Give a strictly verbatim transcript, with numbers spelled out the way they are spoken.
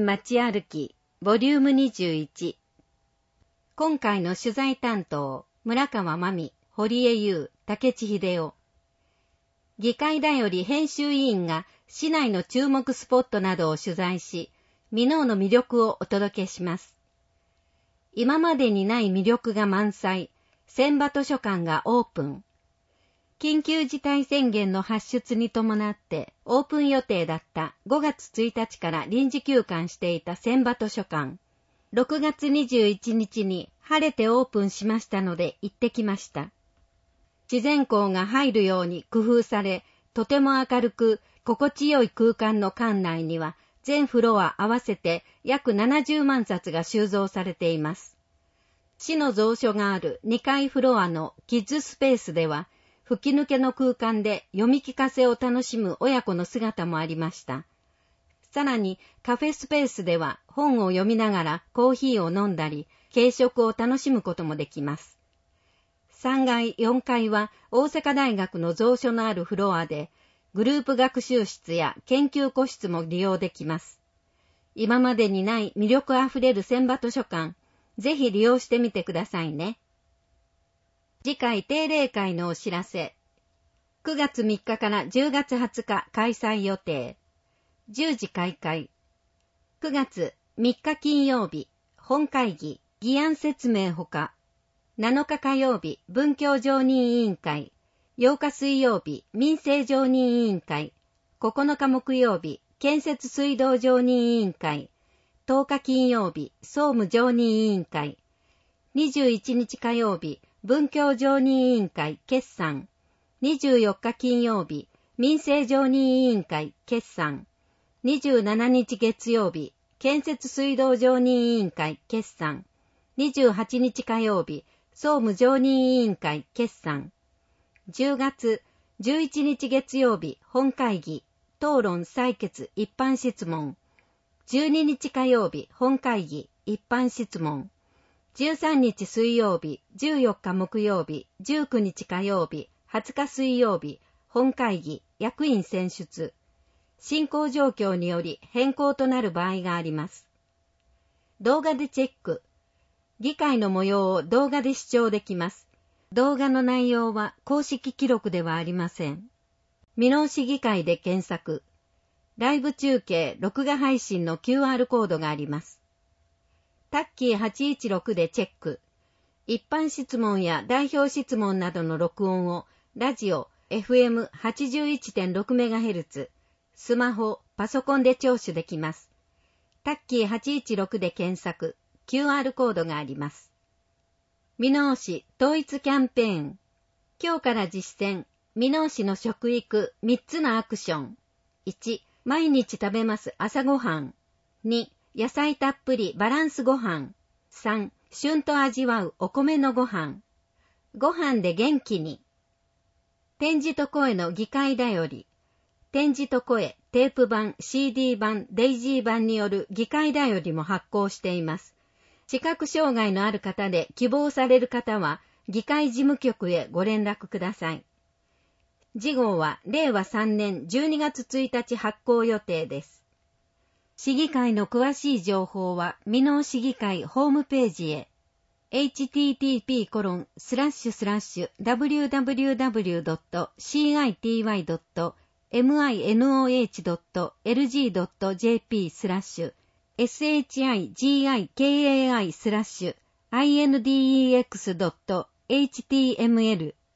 街歩き、ボリュームにじゅういち。今回の取材担当、村川真美、堀江優、竹地秀夫。議会だより編集委員が市内の注目スポットなどを取材し、箕面の魅力をお届けします。今までにない魅力が満載、千葉図書館がオープン。緊急事態宣言の発出に伴ってオープン予定だったごがつついたちから臨時休館していた千葉図書館。ろくがつにじゅういちにちに晴れてオープンしましたので行ってきました。自然光が入るように工夫され、とても明るく心地よい空間の館内には全フロア合わせて約ななじゅうまんさつが収蔵されています。市の蔵書があるにかいフロアのキッズスペースでは、吹き抜けの空間で読み聞かせを楽しむ親子の姿もありました。さらにカフェスペースでは本を読みながらコーヒーを飲んだり、軽食を楽しむこともできます。さんがい、よんかいは大阪大学の蔵書のあるフロアで、グループ学習室や研究個室も利用できます。今までにない魅力あふれる千葉図書館、ぜひ利用してみてくださいね。次回定例会のお知らせ。くがつみっかからじゅうがつはつか開催予定。じゅうじ開会。くがつみっか金曜日、本会議、議案説明ほか。なのか火曜日、文教常任委員会。ようか水曜日、民生常任委員会。ここのか木曜日、建設水道常任委員会。とおか金曜日、総務常任委員会。にじゅういちにち火曜日、文教常任委員会決算。にじゅうよっか金曜日、民生常任委員会決算。にじゅうしちにち月曜日、建設水道常任委員会決算。にじゅうはちにち火曜日、総務常任委員会決算。じゅうがつじゅういちにち月曜日、本会議、討論採決一般質問。じゅうににち火曜日、本会議、一般質問。じゅうさんにち水曜日、じゅうよっか木曜日、じゅうくにち火曜日、はつか水曜日、本会議、役員選出。進行状況により変更となる場合があります。動画でチェック。議会の模様を動画で視聴できます。動画の内容は公式記録ではありません。箕面市議会で検索。ライブ中継、録画配信の キューアール コードがあります。タッキーはちいちろくでチェック。一般質問や代表質問などの録音をラジオ エフエムはちじゅういってんろくメガヘルツ、スマホ、パソコンで聴取できます。タッキーはちいちろくで検索、キューアール コードがあります。箕面市統一キャンペーン。今日から実践、箕面市の食育みっつのアクション。いち、毎日食べます朝ごはん。に、野菜たっぷりバランスご飯。さん、旬と味わうお米のご飯。ご飯で元気に。点字と声の議会だより。点字と声、テープ版、シーディー 版、デイジー版による議会だよりも発行しています。視覚障害のある方で希望される方は、議会事務局へご連絡ください。次号はれいわさんねんじゅうにがつついたち発行予定です。市議会の詳しい情報は、箕面市議会ホームページへ。エイチティーティーピーコロンスラッシュスラッシュダブリューダブリューダブリュードットシーアイティーワイドットミノードットエルジードットジェーピースラッシュエスエイチアイジーアイケーエーアイスラッシュアイエヌディーイーエックスドットエイチティーエムエル